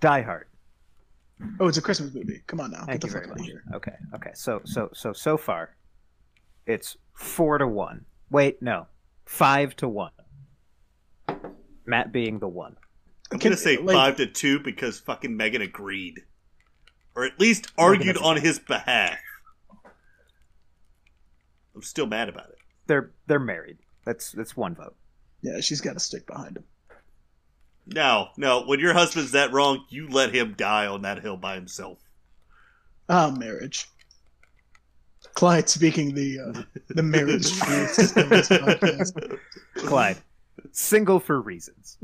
Die Hard. Oh, it's a Christmas movie. Come on now. Thank Get you the very fuck out much. of here. Okay. So far, it's 4-1. Wait, no, 5-1. Matt being the one. I'm going to say 5-2 because fucking Megan agreed. Or at least argued on his behalf. I'm still mad about it. They're married. That's one vote. Yeah, she's got to stick behind him. No. When your husband's that wrong, you let him die on that hill by himself. Marriage. Clyde speaking the marriage truth in this podcast. Clyde, single for reasons.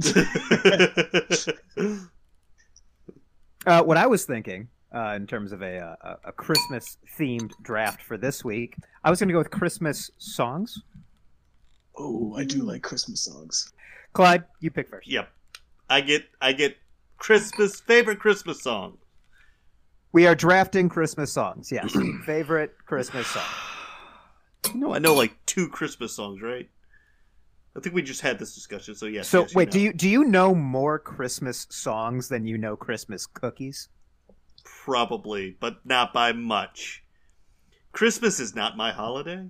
What I was thinking, in terms of a Christmas-themed draft for this week, I was going to go with Christmas songs. Oh, I do like Christmas songs. Clyde, you pick first. Yep. I get favorite Christmas song. We are drafting Christmas songs, yes. Favorite Christmas song. No, I know like 2 Christmas songs, right? I think we just had this discussion, so yes. So yes, wait, do you know more Christmas songs than you know Christmas cookies? Probably, but not by much. Christmas is not my holiday.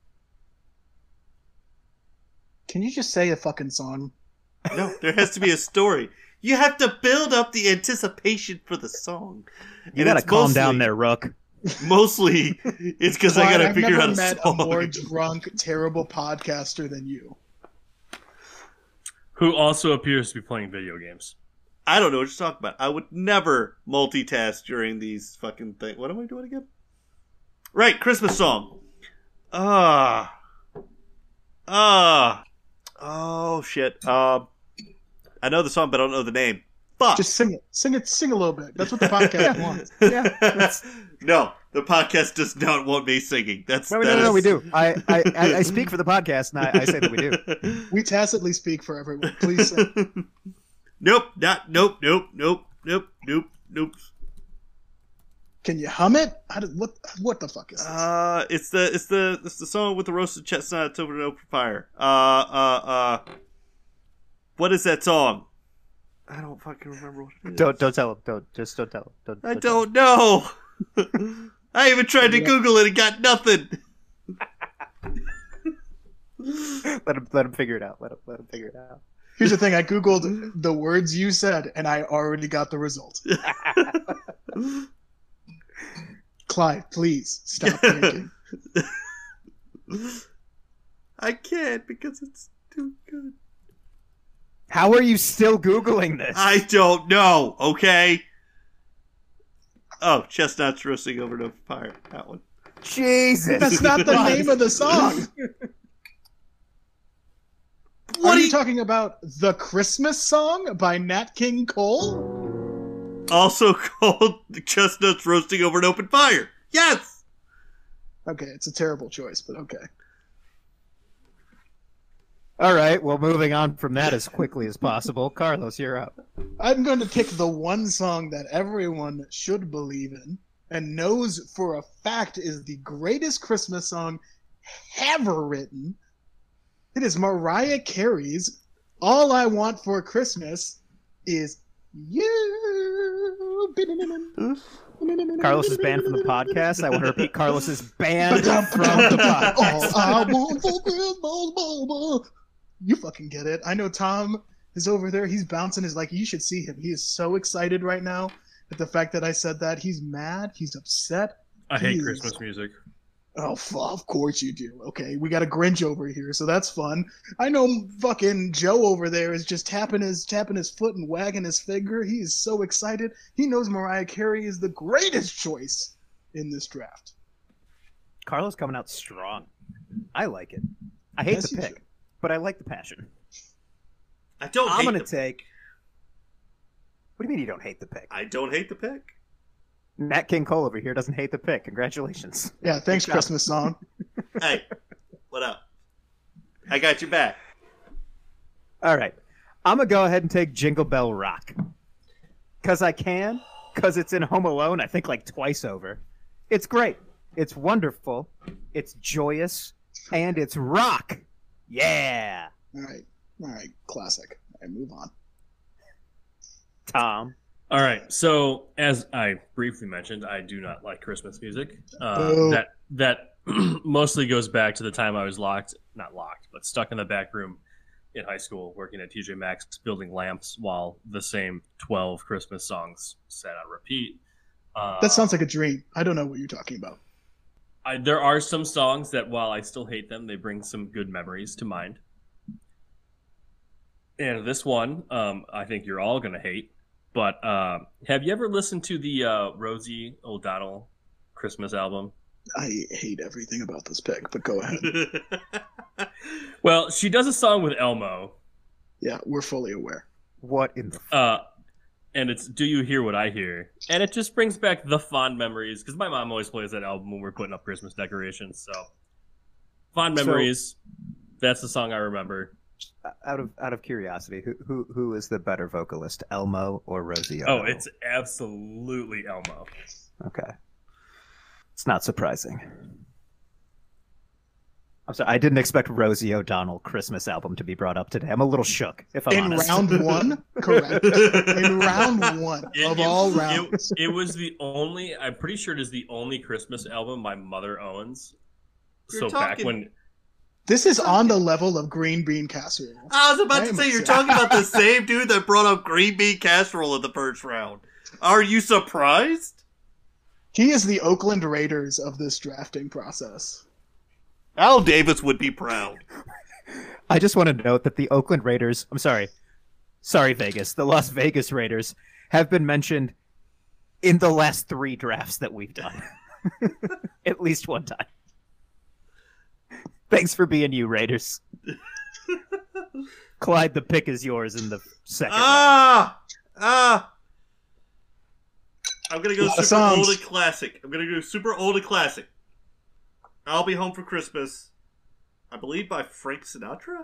Can you just say a fucking song? No, there has to be a story. You have to build up the anticipation for the song. You gotta calm down there, Rook. Mostly, it's because I gotta figure out a song. I've never met a more drunk, terrible podcaster than you. Who also appears to be playing video games. I don't know what you're talking about. I would never multitask during these fucking things. What am I doing again? Right, Christmas song. Oh, shit. I know the song, but I don't know the name. Fuck. Just sing it. Sing a little bit. That's what the podcast wants. Yeah. No, the podcast does not want me singing. No, we do. I speak for the podcast, and I say that we do. We tacitly speak for everyone. Please sing. Nope. Can you hum it? What the fuck is this? It's the song with the roasted chestnuts over an open fire. What is that song? I don't fucking remember what it is. Don't tell him. Don't tell him. I don't know. I even tried to Google it and got nothing. Let him figure it out. Let him figure it out. Here's the thing. I Googled the words you said, and I already got the result. Clyde, please stop thinking. I can't because it's too good. How are you still Googling this? I don't know, okay? Oh, chestnuts roasting over an open fire. That one. Jesus. That's not the name of the song. What are you talking about? The Christmas Song by Nat King Cole? Also called Chestnuts Roasting Over an Open Fire. Yes! Okay, it's a terrible choice, but okay. All right, well, moving on from that as quickly as possible. Carlos, you're up. I'm going to pick the one song that everyone should believe in and knows for a fact is the greatest Christmas song ever written. It is Mariah Carey's All I Want for Christmas Is You. Carlos is banned from the podcast. I want to repeat, Carlos is banned from the podcast. All I want for Christmas. You fucking get it. I know Tom is over there. He's bouncing. Is like, you should see him. He is so excited right now at the fact that I said that. He's mad. He's upset. I hate Christmas music. Oh, of course you do. Okay, we got a Grinch over here, so that's fun. I know fucking Joe over there is just tapping his foot and wagging his finger. He is so excited. He knows Mariah Carey is the greatest choice in this draft. Carlos coming out strong. I like it. I hate the pick, but I like the passion. I'm going to take... What do you mean you don't hate the pick? I don't hate the pick. Nat King Cole over here doesn't hate the pick. Congratulations. Yeah, thanks, Christmas song. Hey, what up? I got your back. All right. I'm going to go ahead and take Jingle Bell Rock. Because I can. Because it's in Home Alone, I think, like twice over. It's great. It's wonderful. It's joyous. And it's rock. Yeah. All right. Classic. All right, move on. Tom. All right. So, as I briefly mentioned, I do not like Christmas music. Boo. That mostly goes back to the time I was not locked, but stuck in the back room in high school, working at TJ Maxx, building lamps while the same 12 Christmas songs sat on repeat. That sounds like a dream. I don't know what you're talking about. There are some songs that, while I still hate them, they bring some good memories to mind. And this one, I think you're all going to hate. But have you ever listened to the Rosie O'Donnell Christmas album? I hate everything about this pick, but go ahead. Well, she does a song with Elmo. Yeah, we're fully aware. What in the? And it's "Do You Hear What I Hear?" And it just brings back the fond memories because my mom always plays that album when we're putting up Christmas decorations. So, fond memories. That's the song I remember. Out of curiosity, who is the better vocalist, Elmo or Rosie Oh, O'Donnell? it's absolutely Elmo. Okay. It's not surprising. I'm sorry, I didn't expect Rosie O'Donnell Christmas album to be brought up today. I'm a little shook, if I'm In honest. round one, correct. In round one of all rounds. It was the only. I'm pretty sure it is the only Christmas album my mother owns. You're Back talking- when. This is on the level of green bean casserole. I was about to I'm say, you're upset. talking about the same dude that brought up green bean casserole in the first round. Are you surprised? He is the Oakland Raiders of this drafting process. Al Davis would be proud. I just want to note that the Oakland Raiders, I'm sorry, Vegas, the Las Vegas Raiders have been mentioned in the last 3 drafts that we've done. At least one time. Thanks for being you, Raiders. Clyde, the pick is yours in the second round. I'm gonna go super songs. old and classic. I'll Be Home for Christmas. I believe by Frank Sinatra.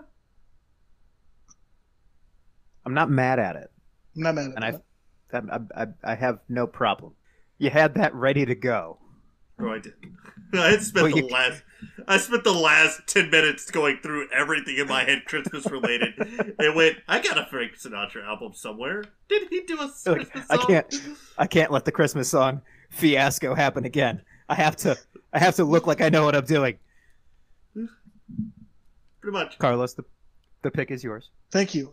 I'm not mad at it, I'm not mad at and that. I have no problem. You had that ready to go. No, I didn't. I spent the last 10 minutes going through everything in my head Christmas related. And went, I got a Frank Sinatra album somewhere. Did he do a Christmas song? I can't let the Christmas song fiasco happen again. I have to look like I know what I'm doing. Pretty much. Carlos, the pick is yours. Thank you.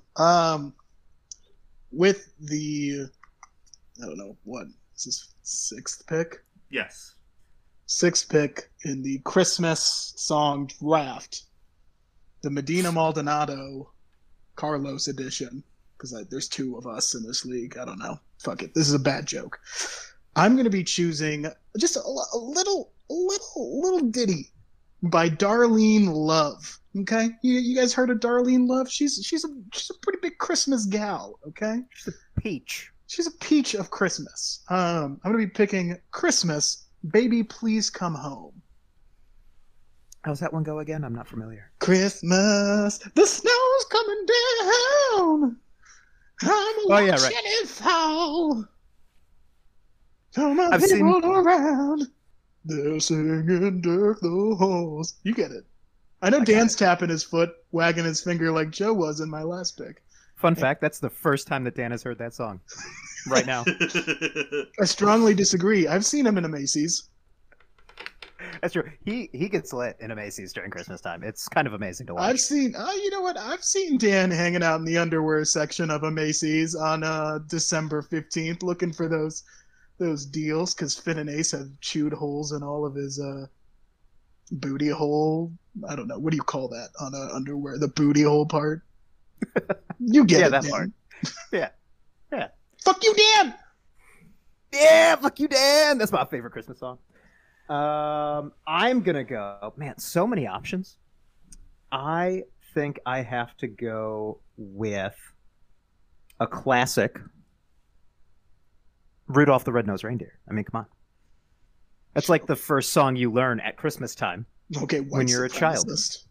With the, I don't know, what is this, 6th pick? Yes. 6th pick in the Christmas song draft, the Medina Maldonado Carlos edition, because there's 2 of us in this league. I don't know. Fuck it. This is a bad joke. I'm going to be choosing just a little ditty by Darlene Love. Okay, you guys heard of Darlene Love? She's a pretty big Christmas gal. Okay, Peach. she's a peach of Christmas. I'm gonna be picking Christmas, Baby Please Come Home. How's that one go again? I'm not familiar. Christmas, the snow's coming down. I'm watching yeah, right. it fall. So my I've people seen- around, they're singing "Deck the Halls." You get it. I know Dan's tapping his foot, wagging his finger like Joe was in my last pick. Fun fact, that's the first time that Dan has heard that song. Right now. I strongly disagree. I've seen him in a Macy's. That's true. He gets lit in a Macy's during Christmas time. It's kind of amazing to watch. I've seen, you know what? I've seen Dan hanging out in the underwear section of a Macy's on December 15th, looking for those deals because Finn and Ace have chewed holes in all of his booty hole. I don't know. What do you call that on underwear? The booty hole part. You get Yeah, it, that Dan. part. Yeah. Fuck you, Dan. Yeah, fuck you, Dan. That's my favorite Christmas song. I'm gonna go. Man, so many options. I think I have to go with a classic, Rudolph the Red-Nosed Reindeer. I mean, come on. That's like the first song you learn at Christmas time. Okay, When you're a child.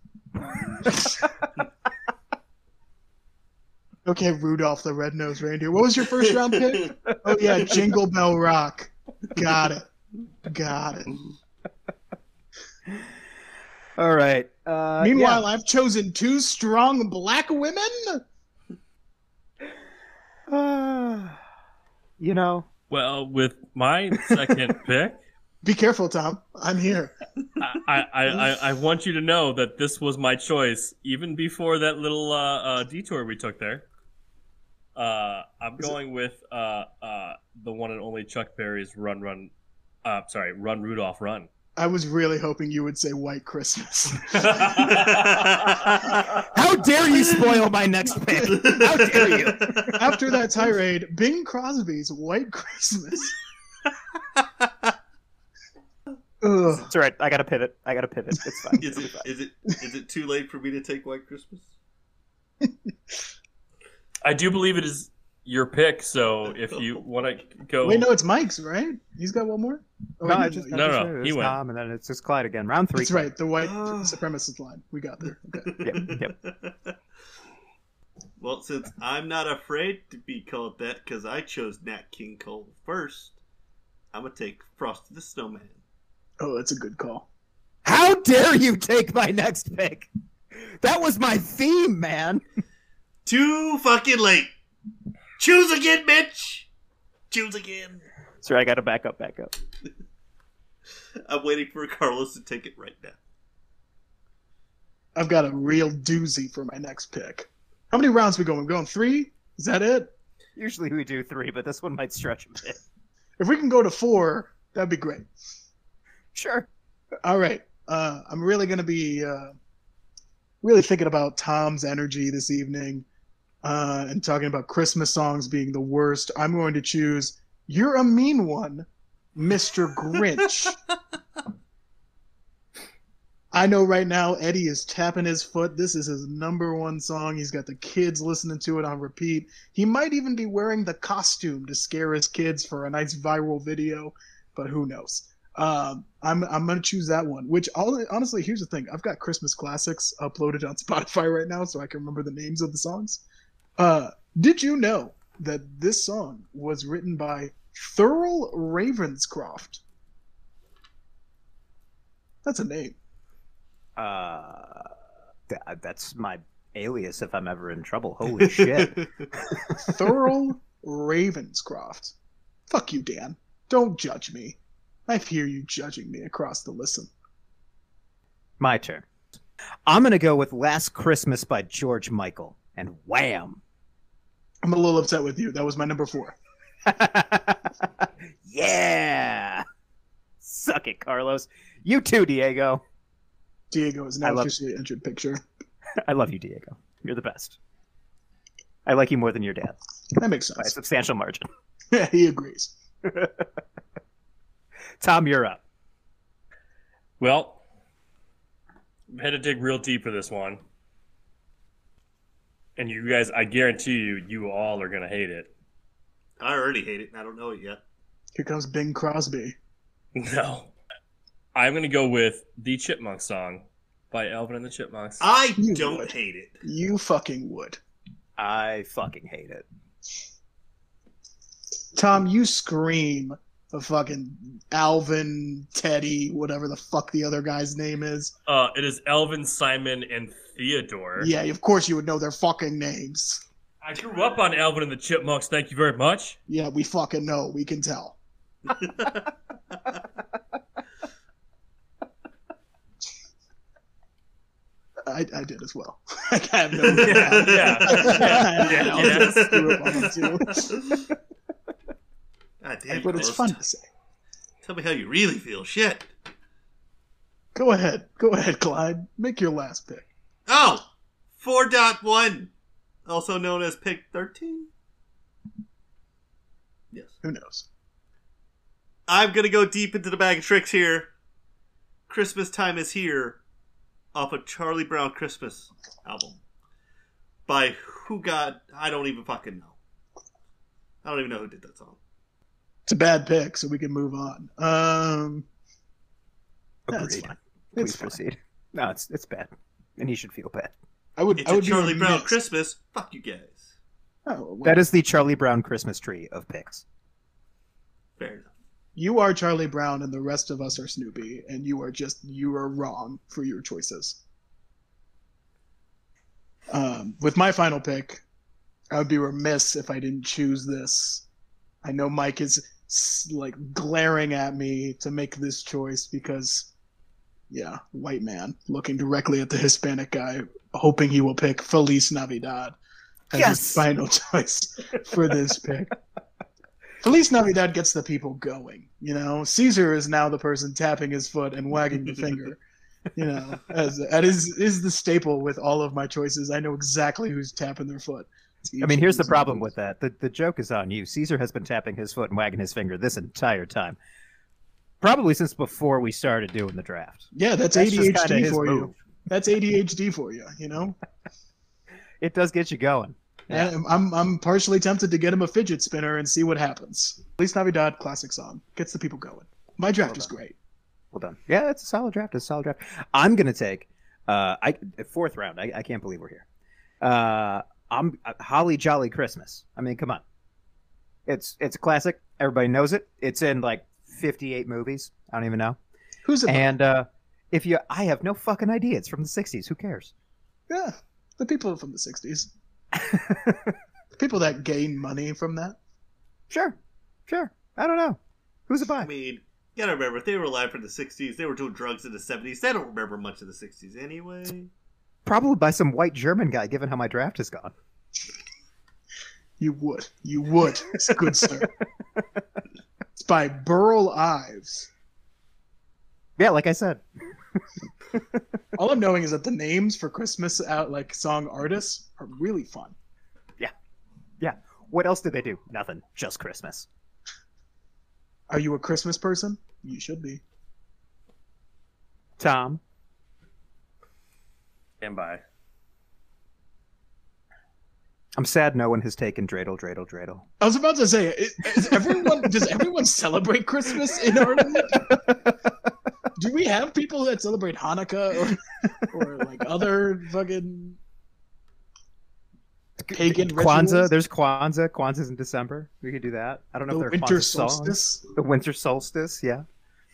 Okay, Rudolph the Red-Nosed Reindeer. What was your first round pick? Oh yeah, Jingle Bell Rock. Got it. All right. Meanwhile, I've chosen 2 strong black women. you know. Well, with my second pick, Be careful, Tom. I'm here. I want you to know that this was my choice even before that little detour we took there. I'm going with the one and only Chuck Berry's Run Rudolph Run. I was really hoping you would say White Christmas. How dare you spoil my next pick? How dare you? After that tirade, Bing Crosby's White Christmas. Ugh. It's all right. I gotta pivot. It's fine. Is it too late for me to take White Christmas? I do believe it is your pick, so if you want to go... Wait, no, it's Mike's, right? He's got one more? Oh, No, wait, I just No, it he was went. Tom, and then it's just Clyde again. Round 3. That's right, the white supremacist line. We got there. Okay. Yep. Well, since I'm not afraid to be called that because I chose Nat King Cole first, I'm going to take Frosty the Snowman. Oh, that's a good call. How dare you take my next pick? That was my theme, man. Too fucking late. Choose again, bitch. Choose again. Sorry, I gotta back up. I'm waiting for Carlos to take it right now. I've got a real doozy for my next pick. How many rounds we going? We're going 3? Is that it? Usually we do 3, but this one might stretch a bit. If we can go to 4, that'd be great. Sure. All right. I'm really going to be really thinking about Tom's energy this evening and talking about Christmas songs being the worst. I'm going to choose You're a Mean One, Mr. Grinch. I know right now Eddie is tapping his foot. This is his #1 song. He's got the kids listening to it on repeat. He might even be wearing the costume to scare his kids for a nice viral video, but who knows? I'm gonna choose that one. Which honestly, here's the thing: I've got Christmas classics uploaded on Spotify right now, so I can remember the names of the songs. Did you know that this song was written by Thurl Ravenscroft? That's a name. That's my alias if I'm ever in trouble. Holy shit. Thurl Ravenscroft. Fuck you, Dan. Don't judge me. I hear you judging me across the listen. My turn. I'm gonna go with Last Christmas by George Michael, and wham. I'm a little upset with you. That was my #4. Yeah. Suck it, Carlos. You too, Diego. Diego is now officially entered picture. I love you, Diego. You're the best. I like you more than your dad. That makes By a sense. substantial margin. Yeah, he agrees. Tom, you're up. Well, I had to dig real deep for this one. And you guys, I guarantee you all are going to hate it. I already hate it, and I don't know it yet. Here comes Bing Crosby. No. I'm going to go with the Chipmunk song by Alvin and the Chipmunks. I You don't would. hate it. You fucking would. I fucking hate it. Tom, you scream of fucking Alvin, Teddy, whatever the fuck the other guy's name is. It is Elvin, Simon, and Theodore. Yeah, of course you would know their fucking names. I grew up on Alvin and the Chipmunks, thank you very much. Yeah, we fucking know. We can tell. I did as well. I have no Yeah. Screw up on them too. God damn, But it's Carlos. fun to say. Tell me how you really feel. Shit. Go ahead, Clyde. Make your last pick. Oh! 4.1. Also known as pick 13? Yes. Who knows? I'm going to go deep into the bag of tricks here. Christmas Time Is Here off a Charlie Brown Christmas album. By who God, I don't even fucking know. I don't even know who did that song. It's a bad pick, so we can move on. That's Agreed. fine. Please It's fine. proceed. No, it's bad. And he should feel bad. I would It's be a Charlie Brown remiss- Christmas. Fuck you guys. Oh, well, That is the Charlie Brown Christmas tree of picks. Fair enough. you are Charlie Brown and the rest of us are Snoopy, and you are wrong for your choices. With my final pick, I would be remiss if I didn't choose this I know Mike is like glaring at me to make this choice because, yeah, white man looking directly at the Hispanic guy, hoping he will pick Feliz Navidad as Yes! his final choice for this pick. Feliz Navidad gets the people going. You know, Caesar is now the person tapping his foot and wagging the finger. You know, as that is the staple with all of my choices. I know exactly who's tapping their foot. I mean, here's the problem with that. The joke is on you. Caesar has been tapping his foot and wagging his finger this entire time. Probably since before we started doing the draft. Yeah, that's just kinda ADHD his for move. you. That's ADHD for you, you know? It does get you going. And I'm partially tempted to get him a fidget spinner and see what happens. Feliz Navidad, classic song. Gets the people going. My draft is great. Well done. Yeah, it's a solid draft. It's a solid draft. I'm gonna take fourth round. I can't believe we're here. I'm Holly Jolly Christmas. I mean, come on. It's a classic. Everybody knows it. It's in like 58 movies. I don't even know. Who's it? And I have no fucking idea. It's from the 60s. Who cares? Yeah, the people from the 60s. People that gain money from that. Sure. I don't know. Who's it I by? mean, you gotta remember, if they were alive for the 60s, they were doing drugs in the 70s. They don't remember much of the 60s anyway. Probably by some white German guy, given how my draft has gone. You would. Good sir. It's by Burl Ives. Yeah, like I said. All I'm knowing is that the names for Christmas like song artists are really fun. Yeah. What else did they do? Nothing. Just Christmas. Are you a Christmas person? You should be. Tom. Stand by. I'm sad no one has taken Dreidel, Dreidel, Dreidel. I was about to say, does everyone celebrate Christmas in Ireland? Do we have people that celebrate Hanukkah or like other fucking pagan Kwanzaa. rituals? There's Kwanzaa. Kwanzaa's in December. We could do that. I don't know The if there are winter Kwanzaa songs. solstice. The winter solstice, yeah.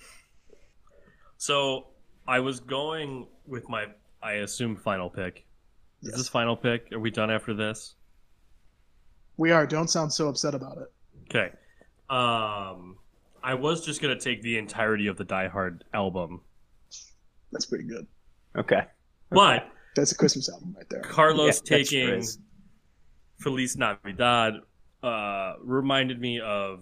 So I was going with I assume, final pick. Is Yes. this final pick? Are we done after this? We are. Don't sound so upset about it. Okay. I was just gonna take the entirety of the Die Hard album, That's pretty good. Okay. but That's a Christmas album right there. Carlos Yeah, that sure taking is. Feliz Navidad reminded me of,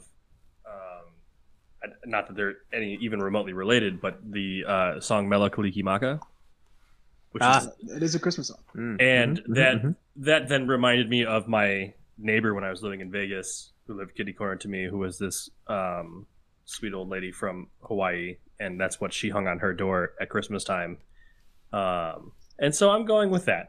not that they're any even remotely related, but the song Mela Kalikimaka, which is, It is a Christmas song. and mhm. that then reminded me of my neighbor when I was living in Vegas, who lived kitty corner to me, who was this sweet old lady from Hawaii, and that's what she hung on her door at Christmas time. And so I'm going with that.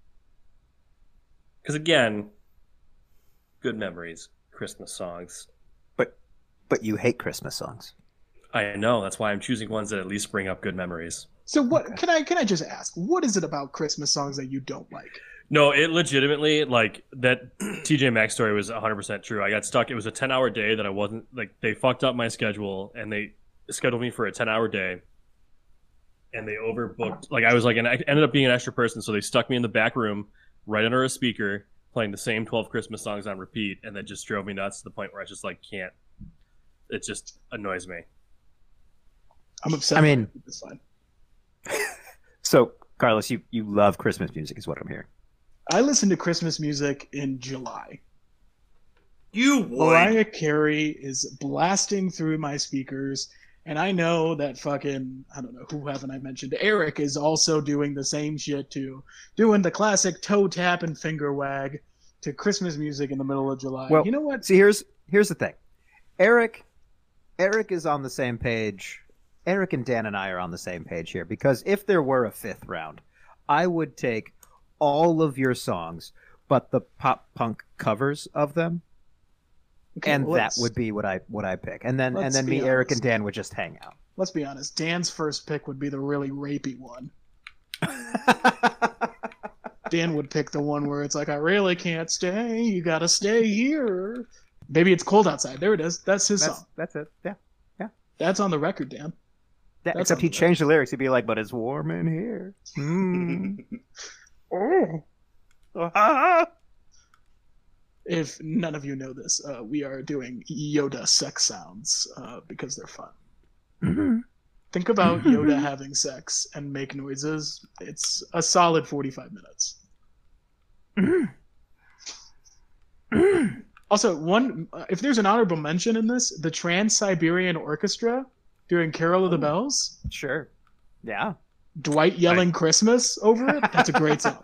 Because again, good memories, Christmas songs. But you hate Christmas songs. I know, that's why I'm choosing ones that at least bring up good memories. So what can I just ask? What is it about Christmas songs that you don't like? No, it legitimately, like, that TJ Maxx story was 100% true. I got stuck. It was a 10-hour day that I wasn't, like, they fucked up my schedule, and they scheduled me for a 10-hour day, and they overbooked. Like, I was like, and I ended up being an extra person, so they stuck me in the back room, right under a speaker, playing the same 12 Christmas songs on repeat, and that just drove me nuts to the point where I just, like, can't. It just annoys me. I'm upset. I mean- it's fine. So, Carlos, you love Christmas music is what I'm hearing. I listen to Christmas music in July. You would. Mariah Carey is blasting through my speakers, and I know that fucking, I don't know, who haven't I mentioned? Eric is also doing the same shit too. Doing the classic toe tap and finger wag to Christmas music in the middle of July. Well, you know what? See, here's the thing. Eric is on the same page. Eric and Dan and I are on the same page here, because if there were a fifth round, I would take all of your songs, but the pop punk covers of them, Okay, and well, that let's- would be what I pick. And then let's me, be Eric, honest. and Dan would just hang out. Let's be honest. Dan's first pick would be the really rapey one. Dan would pick the one where it's like, I really can't stay. You gotta stay here. Maybe it's cold outside. There it is. That's his song. That's it. Yeah. That's on the record, Dan. That's Except on he the changed the lyrics. He'd be like, "But it's warm in here." Oh. if none of you know this, we are doing Yoda sex sounds because they're fun. Think about Yoda having sex and make noises. It's a solid 45 minutes. Also, if there's an honorable mention in this, the Trans-Siberian Orchestra doing Carol of the Bells. Sure. Yeah. Dwight yelling Christmas over it. That's a great song.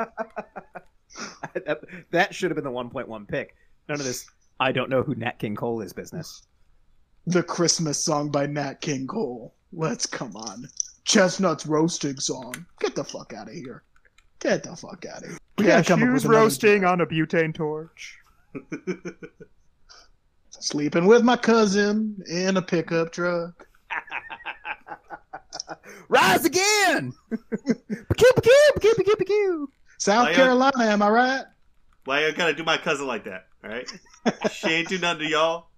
That should have been the 1.1 pick. None of this, I don't know who Nat King Cole is business. The Christmas song by Nat King Cole. Let's come on. Chestnuts roasting song. Get the fuck out of here. Get the fuck out of here. We gotta come up with another roasting on a butane torch. Sleeping with my cousin in a pickup truck. Rise again! Pew. South Carolina, am I right? Why you gotta do my cousin like that? All right, she ain't do nothing to y'all.